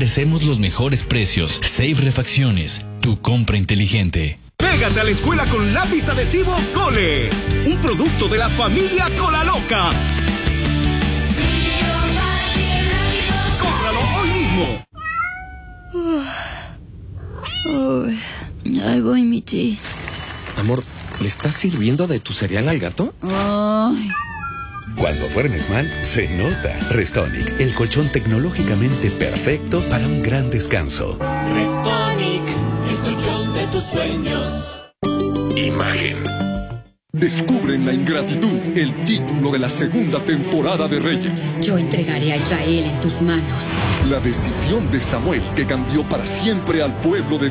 ofrecemos los mejores precios. Safe Refacciones, tu compra inteligente. Pégate a la escuela con lápiz adhesivo Cole, un producto de la familia Cola Loca. ¡Cómpralo hoy mismo! Ahí voy, Michi. Amor, ¿le estás sirviendo de tu cereal al gato? Ay. Cuando duermes mal, se nota. Restonic, el colchón tecnológicamente perfecto para un gran descanso. Restonic, el colchón de tus sueños. Imagen. Descubren la ingratitud, el título de la segunda temporada de Reyes. Yo entregaré a Israel en tus manos. La decisión de Samuel que cambió para siempre al pueblo de